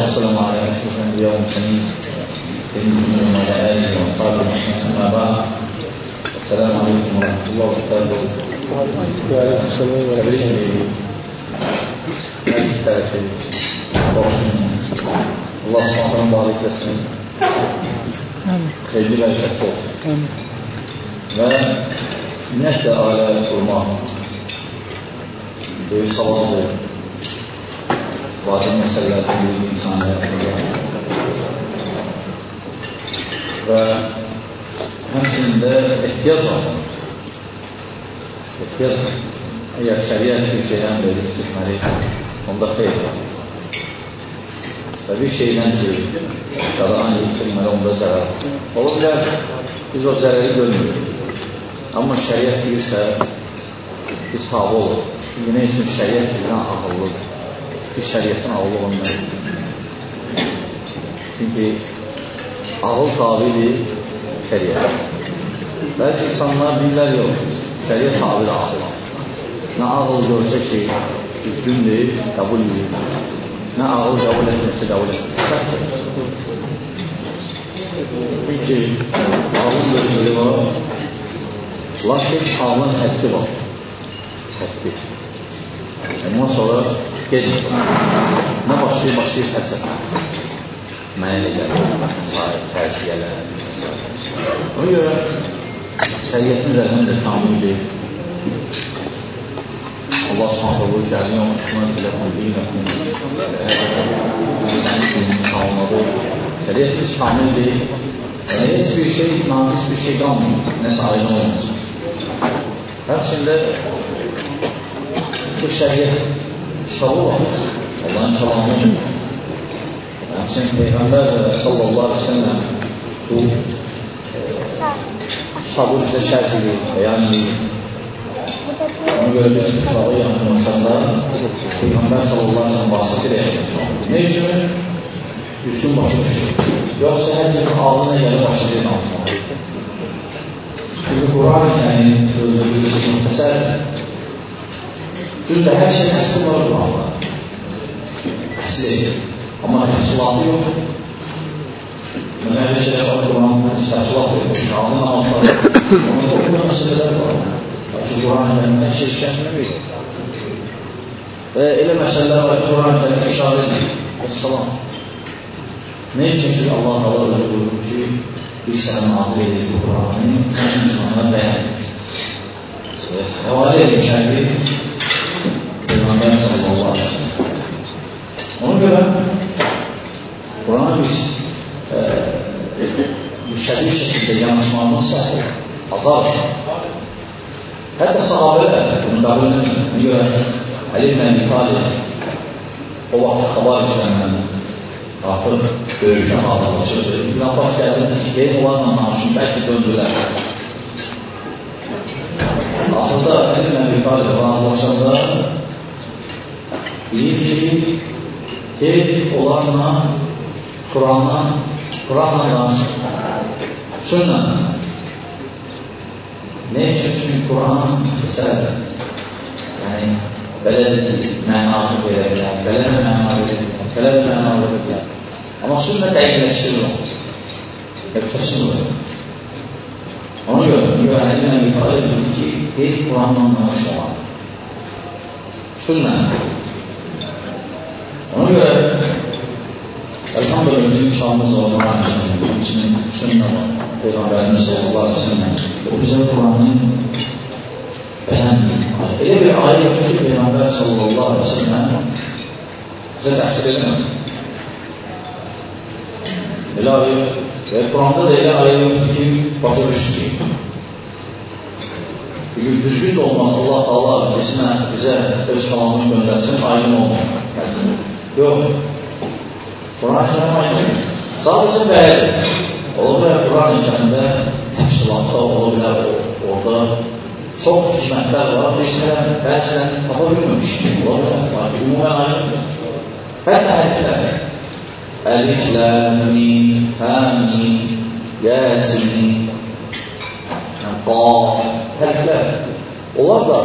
والسلام على أشرف الأنبياء والمرسلين سيدنا وعلى آله وأصحابه أما بعد السلام عليكم ورحمة الله وبركاته. Allah subhanahu mübarək etsin. Xeyirli bərəkətli olsun. Və ümumiyyətlə ailə qurmaq böyük savazdır. Vacib məsələlərdən biri insan həyatında. Və həmçinin də ehtiyac var. Ehtiyac var. Əgər şəriət bir şeydən verir, sıxməli, onda xeyr var. Və bir şeydən ki, qadağan yükselməli, onda zərər. Ola bilər, biz o zərəri görmürük. Amma şəriət deyirsə, biz hava olur. Çünki nə üçün şəriət bizdən ağıllıdır? Biz şəriətdən ağıllı olmayız. Çünki ağıl tabidir şəriət. Bəzi insanlar bilirlər, yox, şəriət tabidir ağıl. Nə ağıl görsə ki, düzgündür, qəbul edir. Nə ağıl qəbul etməsi, qəbul etməsi. Çünki ağıl gözləri var, lakin ağlın həddi var. Həddi. Ondan sonra gedin. Nə başlayır həsəd. Mənə elə gəlir, tərsiyələr. Ona görə şəriyyətin rəhməndə kamildir. Allah subhanahu wa ta'ala yawma akmaltu lakum dinakum anladı. Şəriyyətimiz kamildir. Heç bir şey, naqis bir şey qalmır. Nəsə aydın olmaz. Həmçində bu şəriyyət kitabı var. Allah'ın kəlamı. Həmçinin Peyğəmbər sallallahu aleyhi ve sellem bu kitabı bizə şərh edir, bəyan edir. Onu görə biz kitabı yanılmasında Peyğəmbər sallallahu aleyhi ve sellem vasitəsilə yaşamışdır. Ne üçün? Düzgün başa düşür. Yoxsa hər bir ağlına gəlir başlayacaq danışmaq. Çünki Quran-ı Kərim sözü bilirsiniz müxtəsərdir. Düzdür, hər şey əsl var Quran'da. Əsli. Amma təfsilatı yox. Məsələn, bir şeylər var Quran'da təfsilatı yox. Qanun altları. Onun toplumda məsələlər var. Lakin Quran-ı Kərim hər şey şəkilmir. Və elə məsələlər var ki, Quran-ı Kərim işarə edir. Əssalam. Ne için ki Allah özü buyurur ki bir sənə nazil edir bu Quran'ı sən insanlara bəyan edir. Həvalə edir şərbi Peyğəmbər sallallahu aleyhi ve sellem. Ona görə Quran'a biz müştəri şəkildə yanaşmamız azar. Hətta sahabələr bunu qəbul etmir. Ona görə Əli ibn Əbi Talib o vaxt xabar işləmən artıq döyüşə hazırlaşırdı. İbn Abbas gəldi ki, onlarla danışın, bəlkə döndülər. Axırda Əli ibn Əbi Talib razılaşanda deyir ki, onlarla Quranla danışın. Sünnə. Ne üçün? Çünki Quran məsələdir. Yəni, belə mənalı verə bilər, belə də mənalı verə bilər, belə də mənalı verə bilər. Amma sünnə dəqiqləşdirir onu. Həqiqəsidir. Ona görə, Əli ibn Talib deyir ki, Quranla danışmalar. Sünnə. Ona görə, elhamdülillah bizim şahımız var, Quran içinin sünnə var. Peyğəmbərimiz sallallahu aleyhi ve sellem. O bizə Quranı bəyəndir. Elə bir ayə yoxdur ki, Peyğəmbər sallallahu aleyhi ve sellem bizə təfsir edəməz. Elə ayə və Quranda da elə ayə yoxdur ki, başa düşür. Çünki düzgün də olmaz. Allah Allah bizə öz kalamını göndərsin, aydın olmaz. Yox. Quran-ı Kərim aydın. Sadəcə bəyədir. Ola bilər Quran-ı Kərimdə təfsilatda ola bilər orada çox hikmətlər var, bəlkə tapa bilməmişdir. Ola bilər, lakin ümumən aydındır. Hətta hərflər. Əlif, Ləm, Mim, Həmim, Yasin, Qaf, hərflər. Onlar da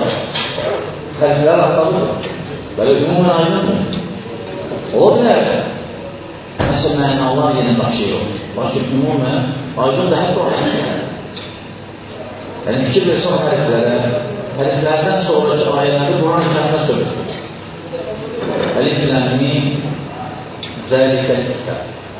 hərflər haqqadır. Belə ümumən aydındır. Ola bilər nəsə mənalar yenə daşıyır. Lakin ümumən, aydın da hətta olsun. Yəni, fikir versən hərflərə, hərflərdən sonraki ayələri Quran-ı Kərimdə söylür. Əlif ləmim, zəlikəl kitab.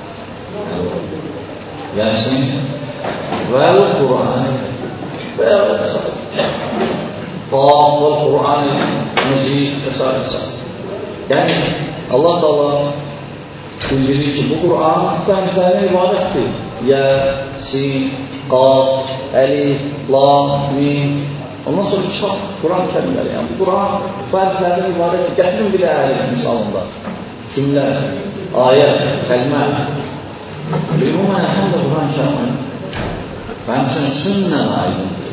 Yasin, vəl Quran, vəl Qasab. Qaf, vəl Quran, Məcid, Qasab. Yəni, Allah Taala bildirir ki, bu Quran hərflərdən ibarətdir. Yə, sin, qaf, əlif, lam, mim. Ondan sonra çıxaq Quran kəlmələri. Yəni, bu Quran bu hərflərdən ibarətdir. Gətirin bir əhəli misalında. Cümlə, ayə, kəlmə. Ümumən, həm də Quran kəlmə. Və həmçinin sünnə aydındır.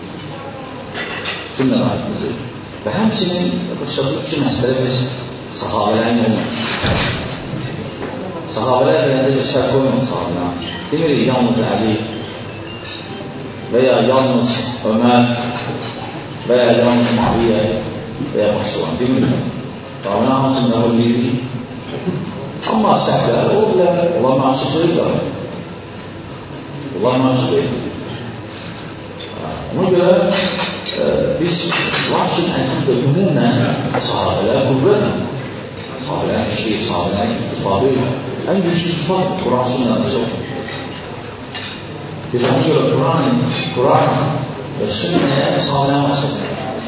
Sünnə aydındır. Və həmçinin, başladık ki, məsələ biz sahabələrin olmaq. Sahabələr deyəndə bir şərq qoymadı sahabələr. Demirik, yalnız Əli və ya yalnız Ömər və ya yalnız Muaviyyə və ya başqalarını demirik. Sahabələr hamısında o deyirik. Amma səhvlər o bilər, onlar məxsus deyirlər. Onlar məxsus deyirlər. Ona görə biz lakin əlhamdə ümumən sahabələr qüvvətdir. Sahabələr fikir, sahabələr ittifaqı, ən güclü ittifaq Quran sünnədə çoxdur. Biz ona görə Quran və sünnəyə sahabələr vasitədir.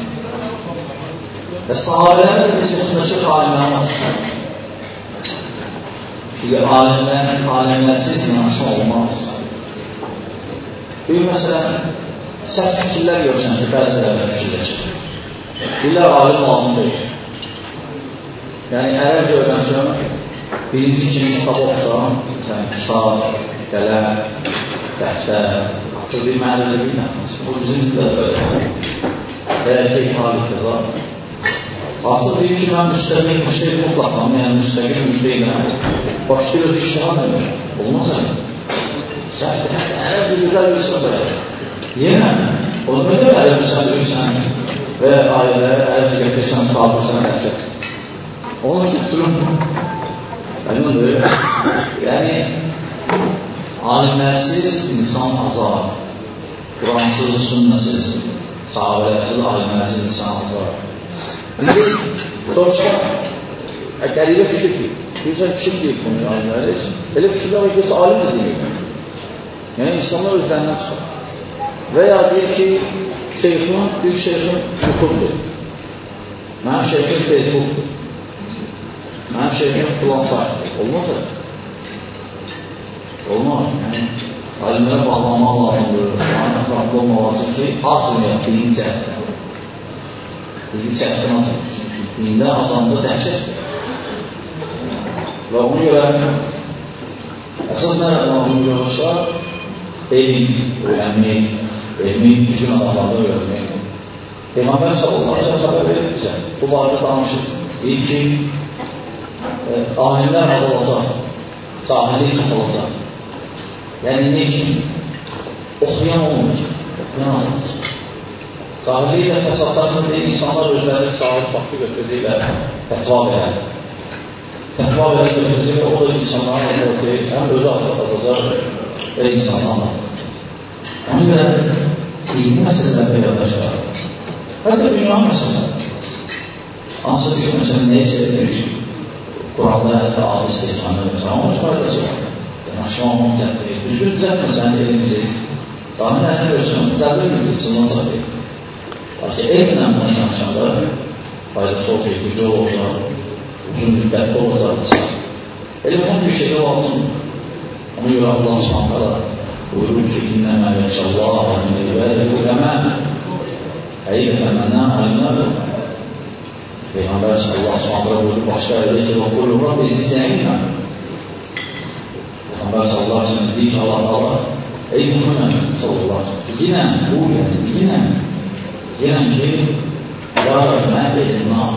Və sahabələr də biz yaxındakı alimlər vasitədir. Çünki alimlərsiz inanışma olmaz. Bir məsələn, səhv fikirlər görsən ki, bəzilərlə fikirləşir. Dilər alim lazım deyil. Yəni, ərəbcə öyrənsən, birinci kimi kitab oxusan, kitab, qələm, dəftər, artıq bir məhəllə bilməz. O bizim də öyle. Və keyfali qıza. Artıq deyir ki, mən müstəqil müştəqil mutlaqam, yəni müstəqil müştəqiləm. Başlayır iştihar edir. Olmaz əli. Səhvdir, ərəbcə güzel bir söz əli. Yeməm. Onu neden ərəbcə sən bilirsən və ayələri ərəbcə gətirsən, qalırsan ərəbcə. Onu götürün. Yəni, alimlərsiz insan azar. Quransız, sünnəsiz, sahabələrsiz, alimlərsiz insan azar. İndi, soruşaq, qəribə fikir ki, güzel kim deyil bunu alimləri üçün. Elə fikirlər ki, alim də deyil. Yəni, insanlar özlərindən çıxar. Və ya deyir ki, büyük şeyxin YouTube'dur. Mənim şeyxim Facebook'dur. Mənim şeyxim filan sayıdır. Olmaz da. Olmaz. Yəni, alimlərə bağlanmaq lazımdır. Aynı ətraflı olmaq lazım ki, azmıyaq birinci cəhətdə. Birinci cəhətdə nasıl? Çünki dində azamda dəhşətdir. Və ona görə əsas nələrdən onu görürsə, elm öyrənmək, elmin gücün adamlarda öyrənmək. Peyğəmbər sallallahu aleyhi ve sellem xəbər verir bizə. Bu barədə danışır. Deyir ki, alimlər azalacaq, cahillik çoxalacaq. Yəni, ne üçün? Oxuyan olmayacaq, oxuyan azalacaq. Cahillik ilə fəsadlarını deyir, insanlar özləri cahil faktı götürəcəklər, fətva verər. Fətva verər götürəcəklər, o da insanların azalacaq, həm özü azalacaq və insanlar azalacaq. Ona görə dini məsələlərdə yadlaşlar. Hətta dünya məsələlər. Hansı bir məsələ neysə demiş, Quranda hətta adı istəyəcəndə məsələn, onun çıxardıcı var. Yəni, aşağı onu düzəltdir. Düzgün düzəltməsən elimizi, zahirlərini görsən, müdəbir müddətsindən çatır. Lakin elmlə bunu yaxşanda, faydası olacaq, gücü olacaq, uzun müddətli olacaq. Elmdən bir şeydə lazımdır. Ona görə Allah subhanələ buyurur ki, İnnəmə yəşəllâhə min ibadəl uləmə. Həqiqətən məndən alimlərdir. Peyğəmbər sallallahu aleyhi ve sellem buyurur başqa ayədə ki, və qullu Rabbi zidnə. Peyğəmbər sallallahu aleyhi ve sellem deyir ki, Allah, ey Muhammed sallallahu aleyhi ve sellem, bilginəm ki, ya mən elimdən.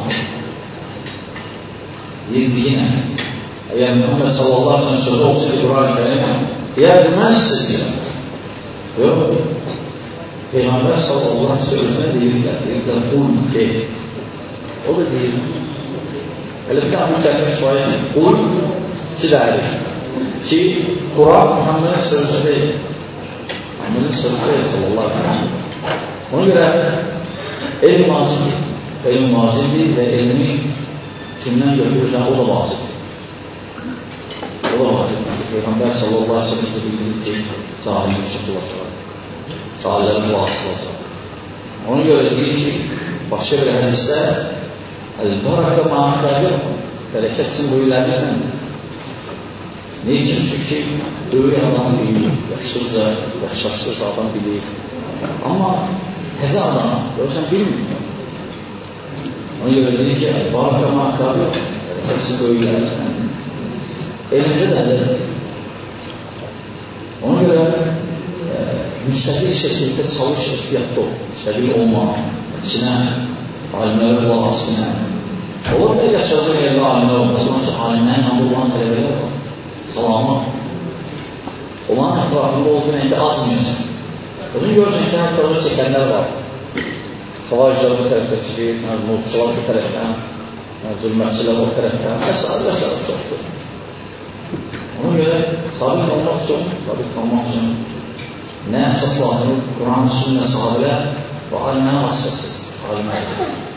Bilginəm. Əgər Muhammed sallallahu aleyhi ve sellem sözü olsaydı Quran-ı Kerim'ə, ya bilməzsiniz deyir. Yox. Peyğəmbər sallallahu aleyhi ve sellem deyirlər, qul ki, o da deyir. Elə bir tane müstəqil şüayət, qul çilədir. Ki, Quran Muhammedin sözü deyil. Muhammedin sözü deyil, sallallahu aleyhi ve sellem. Ona görə elm vacibdir və elmi kimdən götürürsən, o da vacibdir. O da vacibdir. Peyğəmbər sallallahu aleyhi ve sellem bildirir ki, cahil müşrik olacaq, cahillərin vasıl olacaq. Ona görə deyir ki, başqa bir hədisdə əl-baraka ma'akədir, bərəkət sizin böyüklərinizdən. Ne için? Çünki böyük adam bilir, yaşlaşdıqca adam bilir. Amma təzə adam, görürsən bilmiyor. Ona görə deyir ki, baraka ma'akədir, bərəkət sizin böyüklərinizdən. Elmdə də əllədir. Ona görə müstəqil şəkildə çalış ehtiyatda ol, müstəqil olma, içinə, alimlərə qulaq asına. Olur da yaşadığı yerdə alimlər olmasın, ancaq alimlərin yanında olan tələbələr var, salamı. Onların ətrafında olduğu neydə azmayacaq. Özün görürsən ki, hətta çəkənlər var. Xavaricilər bu tərəfdə çıxır, nurçular bu tərəfdən, zülmətçilər bu tərəfdən, və s. çoxdur. Ona görə sabit qalmaq üçün nə əsas lazımdır? Quran, sünnə, sahabələr və alimlərin vasitəsi, alimlərdir.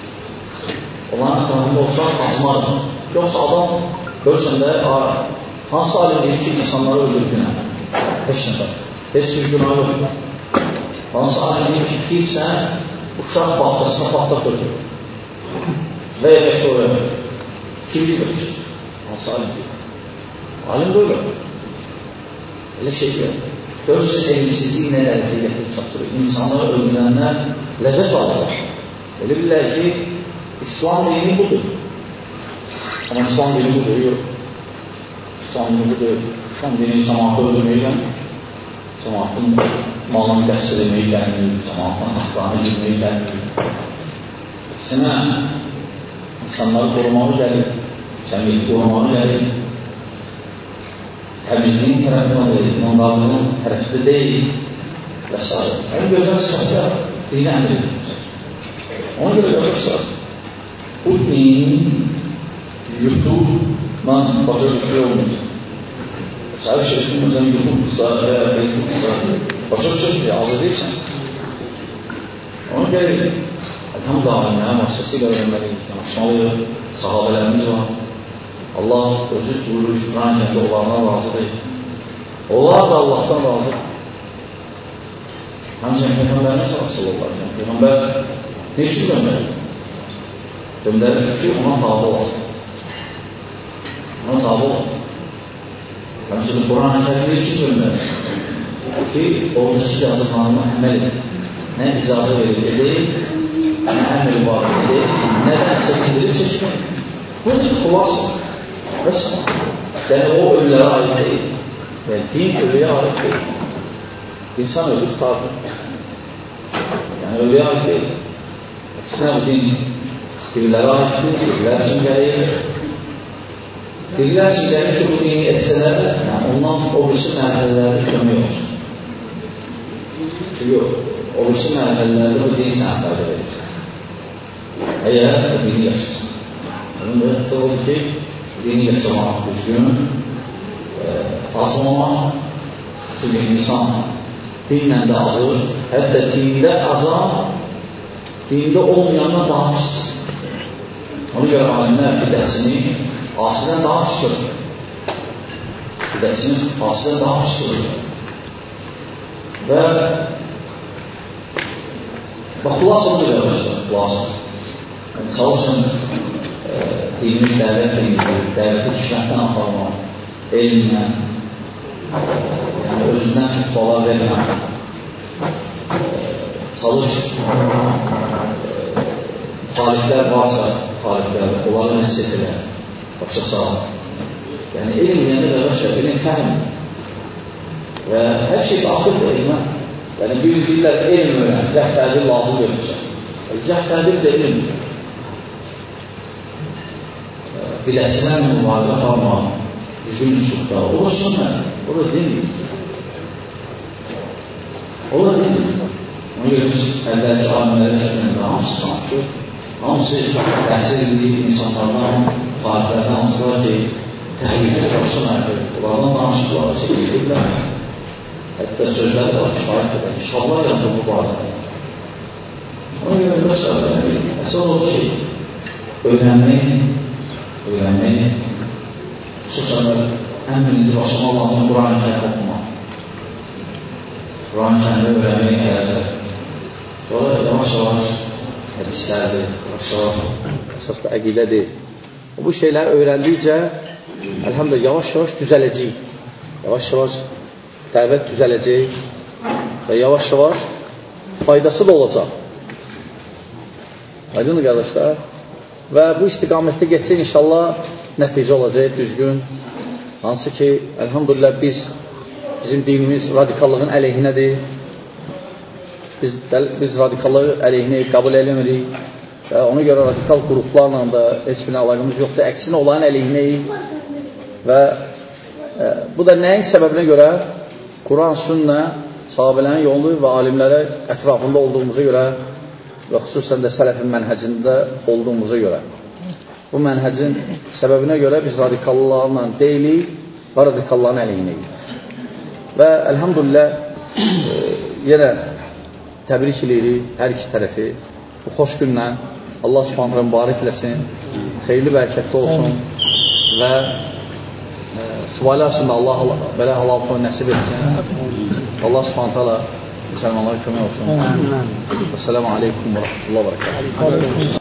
Onların ətrafında olsa azmadır. Yoxsa adam görürsən də, hansı alim deyir ki, insanları öldürdüyünə? Heç nəfər, heç bir günah yoxdur. Hansı alim deyir ki, sən uşaq bağçasına patlaq götürür və yemək qoyur. Kim bilir? Hansı alim deyir? Alim böyle. Öyle şey yok. Görsüz elimsizliği ne dərəcəyə gətirib çatdırır. İnsanları öldürənlər ləzzət alırlar. Öyle bilirlər ki, İslam dini budur. Ama İslam dini budur, yok. İslam dini budur. İslam dini cemaatı öldürməklə, cemaatın malını qəsr edməklə, cemaatın haqlarını girməklə, sinə insanları korumalı gəlir, cəmiyyəti korumalı gəlir. Təmizliyin tərəfində deyil, onlarının tərəfində deyil və s. Ən gözəl səhvə dini əmr edilir. Ona görə görürsən, bu dinin YouTube'la başa düşür olmaz. Səhər şeysin, məsələn, YouTube'dursa və ya Facebook'dursa, başa düşür ki, az edirsən. Ona görə, elhamdülillah, alimlərin vasitəsilə öyrənməliyik, yanaşmalıyıq, sahabələrimiz var. Allah özü buyurur, Quran kəndə onlardan razıdır. Onlar da Allahdan razıdır. Həmçinin Peyğəmbərimiz var, sallallahu aleyhi ve sellem. Peyğəmbər ne üçün göndərir? Göndərir ki, ona tabi olar. Ona tabi olar. Həmçinin Quran kəndə ne üçün göndərir? Ki, oradakı yazıqlarına əməl edir. Nə icazə verir edir, nə əməl var edir, nədən çəkindirib çəkmək. Budur, xulası. Yəni o ölülərə aid deyil. Yəni din ölüyə aid deyil. İnsan ölü tutardır. Yəni ölüyə aid deyil. Əksinə bu din dirilərə aiddir, dirilər üçün gəlir. Dirilər üçün gəlir ki, bu dini etsələr, yəni ondan o birisi mərhələlərdə kömək olsun. Çünki o birisi mərhələlərdə bu dini sənə fayda verirsən. Əgər o dini yaşasın. Onun da hətsə olur ki, dini yaşamaq düzgün, azmamaq, çünki insan dinlə də azır, hətta dində azar, dində olmayandan daha pisdir. Ona görə alimlər bidətini asidən daha pisdir. Bidətini asidən daha pisdir. Və xulasa bu görmüşlər, xulasa. Çalışın, dinimiz dəvət edir, dəvəti kişilərdən aparmaq, elmlə, yəni özündən fitvalar vermək, çalış, müxaliflər varsa, onları nəsib edə, başa sağ. Yəni elm yəni qardaşlar, elm fəhm və hər şey daxildir elmə. Yəni bir deyirlər, elm öyrən, cəhd-tədir lazım görmüşsən. Cəhd-tədir də elmdir. Biləsindən mübarizə aparmaq, düzgün üsulda, o da sünnət, o da dindir. O da dindir. Ona görə biz əvvəlki alimlərə şəkilində hamısı danışır, hamısı təhsil edildiyi insanlardan, xaliflərdən hamısılar ki, təhlükə qarşılanır, onlardan danışır. Hətta sözləri var, kifayət qədər. İnşallah yazılır bu arada. Ona görə məsələn, əsas odur ki, öyrənmək, xüsusən ən birinci başıma Allah'ın Quran-ı Kərim oxumaq. Quran-ı Kərimdə öyrənmək həyatı. Sonra yavaş-yavaş hədislərdir, yavaş-yavaş əsasda əqidədir. Bu şeyləri öyrəndikcə, əlhamdülillah, yavaş-yavaş düzələcək. Yavaş-yavaş dəvət düzələcək və yavaş-yavaş faydası da olacaq. Aydındır qardaşlar? Və bu istiqamətdə geçsə inşallah nəticə olacaq, düzgün. Hansı ki, əlhamdülillah bizim dinimiz radikallığın əleyhinədir. Biz radikallığı əleyhinə qəbul eləmirik və ona görə radikal qruplarla da heç bir əlaqımız yoxdur. Əksinə olan əleyhinəyik və bu da nəyin səbəbinə görə? Quran, sünnə, sahabələrin yolu və alimlərə ətrafında olduğumuza görə və xüsusən də sələfin mənhəcində olduğumuza görə. Bu mənhəcin səbəbinə görə biz radikallarla deyilik və radikalların əleyhinəyik. Və əlhamdülillah yenə təbrik edirik hər iki tərəfi bu xoş günlə. Allah subhanətlə mübarək eləsin, xeyirli bərəkətli olsun və Subhayla aslında Allah belə halal nəsib etsin. Allah subhanətlə müsəlmanlara kömək olsun. Esselamu aleykum və rahmetullah və bərəkatuhu.